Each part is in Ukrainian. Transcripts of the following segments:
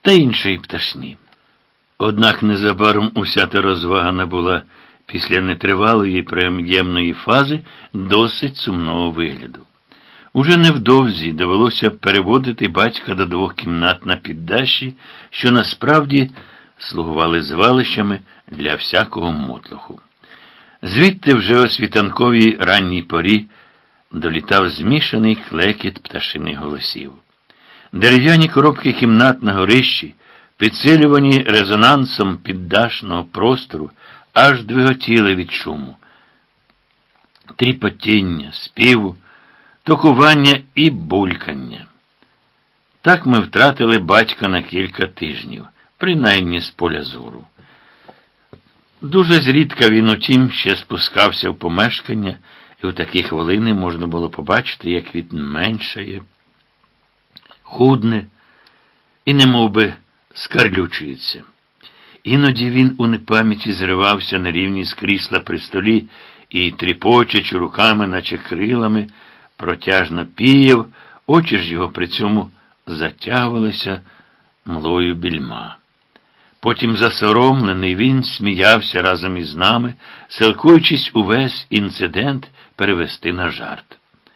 та іншої пташні. Однак незабаром уся та розвага набула після нетривалої приємної фази досить сумного вигляду. Уже невдовзі довелося переводити батька до 2 кімнат на піддашші, що насправді слугували звалищами для всякого мотлоху. Звідти вже о світанковій ранній порі долітав змішаний клекіт пташиних голосів. Дерев'яні коробки кімнат на горищі, підсилювані резонансом піддашного простору, аж двиготіли від шуму. Тріпотіння, співу, токування і булькання. Так ми втратили батька на кілька тижнів, принаймні з поля зору. Дуже зрідка він, утім, ще спускався в помешкання, і у такі хвилини можна було побачити, як він меншає, худне і немовби скарлючується. Іноді він у непам'яті зривався на рівні з крісла при столі і, тріпочучи руками, наче крилами, протяжно піяв, очі ж його при цьому затягувалися млою більма. Потім засоромлений він сміявся разом із нами, силкуючись увесь інцидент перевести на жарт.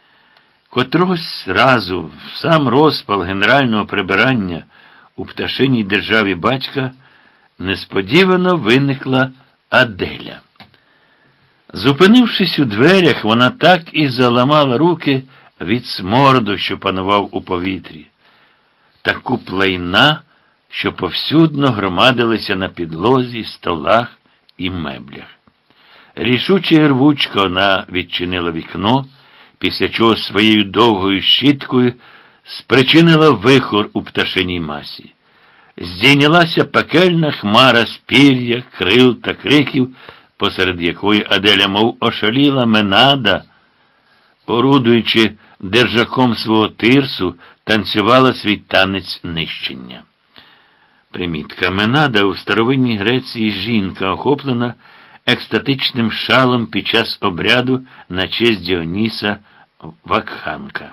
Котрось разу в сам розпал генерального прибирання у пташиній державі батька несподівано виникла Аделя. Зупинившись у дверях, вона так і заламала руки від смороду, що панував у повітрі. Та куп лайна, що повсюдно громадилися на підлозі, столах і меблях. Рішуче і рвучко вона відчинила вікно, після чого своєю довгою щіткою спричинила вихор у пташиній масі. Здійнялася пекельна хмара з пір'я, крил та криків, посеред якої Аделя, мов ошаліла Менада, орудуючи держаком свого тирсу, танцювала свій танець нищення. Примітка. Менада у старовинній Греції жінка, охоплена екстатичним шалом під час обряду на честь Діоніса Вакханка.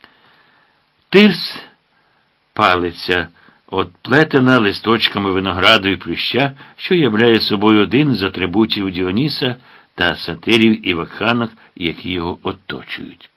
Тирс – палиця, отплетена листочками винограду і плюща, що являє собою один з атрибутів Діоніса та сатирів і вакханок, які його оточують.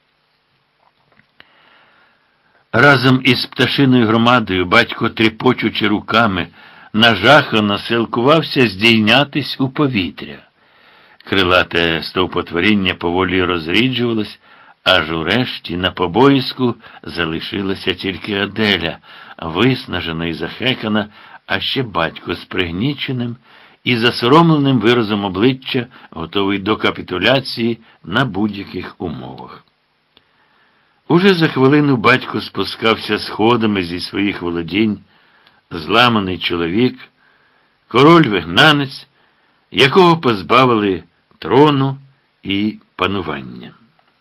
Разом із пташиною громадою батько, тріпочучи руками, нажахано силкувався здійнятись у повітря. Крилате стовпотворіння поволі розріджувалось, аж урешті на побоїску залишилася тільки Аделя, виснажена і захекана, а ще батько з пригніченим і засоромленим виразом обличчя, готовий до капітуляції на будь-яких умовах. Уже за хвилину батько спускався сходами зі своїх володінь, зламаний чоловік, король-вигнанець, якого позбавили трону і панування.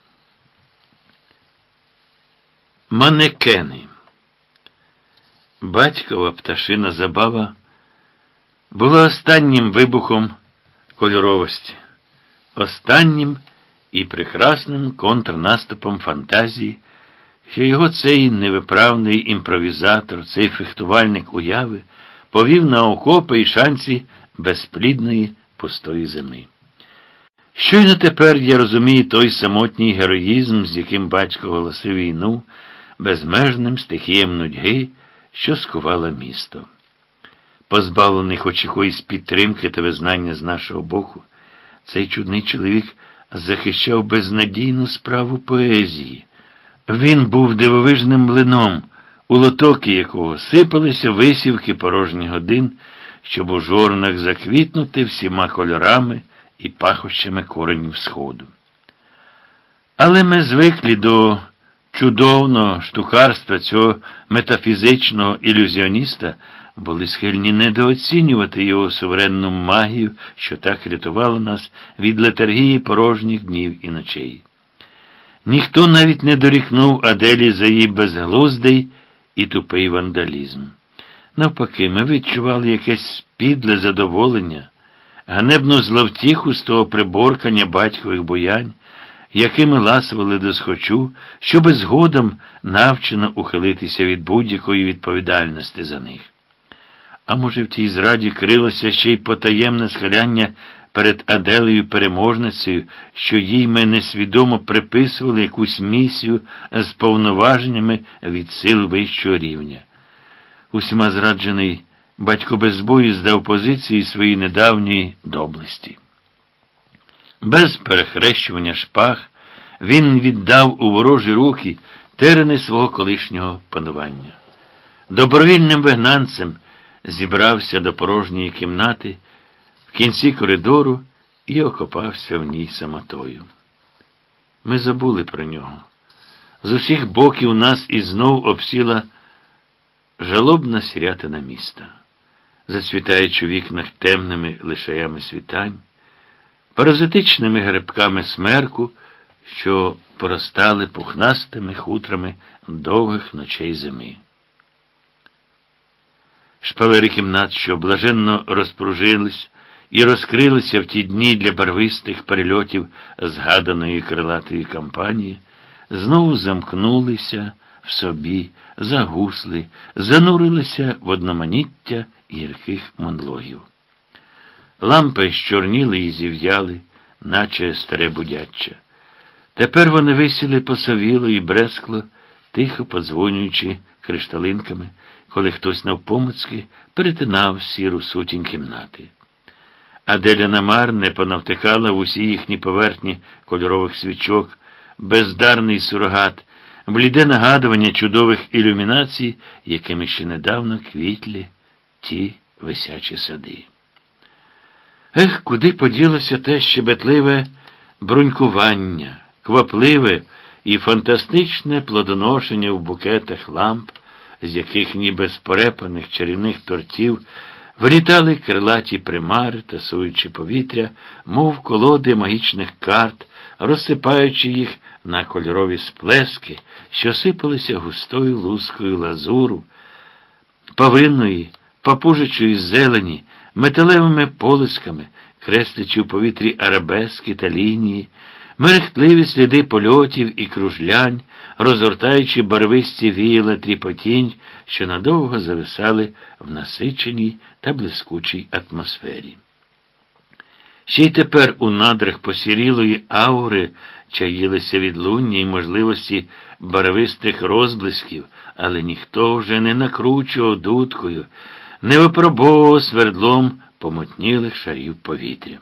Манекени. Батькова пташина забава була останнім вибухом кольоровості, останнім і прекрасним контрнаступом фантазії, що його цей невиправний імпровізатор, цей фехтувальник уяви повів на окопи і шанці безплідної пустої зими. Щойно тепер я розумію той самотній героїзм, з яким батько оголосив війну, безмежним стихіям нудьги, що скувала місто. Позбавлений хоч якоїсь підтримки та визнання з нашого боку, цей чудний чоловік захищав безнадійну справу поезії. Він був дивовижним млином, у лотоки якого сипалися висівки порожніх годин, щоб у жорнах заквітнути всіма кольорами і пахощами коренів сходу. Але ми звикли до чудовного штукарства цього метафізичного ілюзіоніста, були схильні недооцінювати його суверенну магію, що так рятувала нас від летаргії порожніх днів і ночей. Ніхто навіть не дорікнув Аделі за її безглуздий і тупий вандалізм. Навпаки, ми відчували якесь підле задоволення, ганебну зловтіху з того приборкання батькових боянь, якими ласували досхочу, щоби згодом навчено ухилитися від будь-якої відповідальності за них. А може, в тій зраді крилося ще й потаємне схиляння перед Аделею переможницею, що їй ми несвідомо приписували якусь місію з повноваженнями від сил вищого рівня. Усіма зраджений батько без бою здав позиції своїй недавньої доблесті. Без перехрещування шпаг він віддав у ворожі руки терени свого колишнього панування. Добровільним вигнанцем зібрався до порожньої кімнати в кінці коридору і окопався в ній самотою. Ми забули про нього. З усіх боків нас і знов обсіла жалобна сірятина міста, зацвітаючи у вікнах темними лишаями світань, паразитичними грибками смерку, що поростали пухнастими хутрами довгих ночей зими. Шпалери кімнат, що блаженно розпружились і розкрилися в ті дні для барвистих перельотів згаданої крилатої кампанії, знову замкнулися в собі, загусли, занурилися в одноманіття гірких монологів. Лампи щорніли і зів'яли, наче старе будяччя. Тепер вони висіли посовіло і брескло, тихо подзвонюючи кришталинками, коли хтось навпомацьки перетинав сіру сутінь кімнати. Аделя намарне понавтикала в усі їхні поверхні кольорових свічок, бездарний сурогат, бліде нагадування чудових ілюмінацій, якими ще недавно квітлі ті висячі сади. Ех, куди поділося те щебетливе брунькування, квапливе і фантастичне плодоношення в букетах ламп, з яких ніби з порепаних чарівних тортів вилітали крилаті примари, тасуючи повітря, мов колоди магічних карт, розсипаючи їх на кольорові сплески, що сипалися густою лускою лазуру, павинної, папужичої зелені, металевими полисками, креслячи в повітрі арабески та лінії, мерехтливі сліди польотів і кружлянь, розгортаючи барвисті віяла тріпотінь, що надовго зависали в насиченій та блискучій атмосфері. Ще й тепер у надрах посірілої аури чаїлися відлуння й можливості барвистих розблисків, але ніхто вже не накручував дудкою, не випробовував свердлом помотнілих шарів повітря.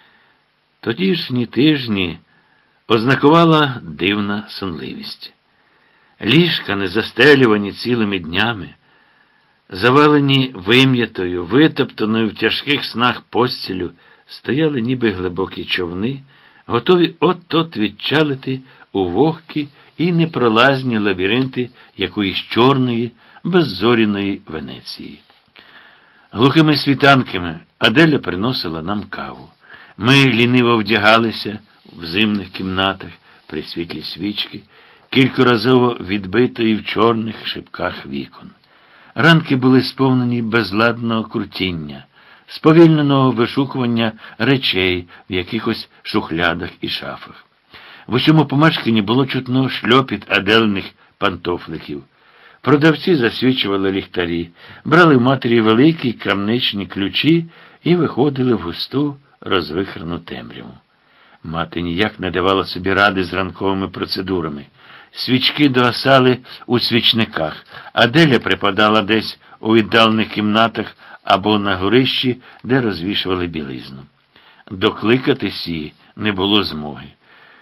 Тодішні тижні ознакувала дивна сонливість. Ліжка, не застелювані цілими днями, завалені вим'ятою, витоптаною в тяжких снах постілю, стояли ніби глибокі човни, готові от-от відчалити у вогкі і непролазні лабіринти якоїсь чорної, беззоряної Венеції. Глухими світанками Аделя приносила нам каву. Ми ліниво вдягалися в зимних кімнатах при світлі свічки, кількоразово відбитої в чорних шибках вікон. Ранки були сповнені безладного крутіння, сповільненого вишукування речей в якихось шухлядах і шафах. В усьому помешканні було чутно шльопіт Аделиних пантофликів. Продавці засвічували ліхтарі, брали в матері великі крамничні ключі і виходили в густу розвихрену темряву. Мати ніяк не давала собі ради з ранковими процедурами. Свічки догасали у свічниках, Аделя припадала десь у віддалених кімнатах або на горищі, де розвішували білизну. Докликатись її не було змоги.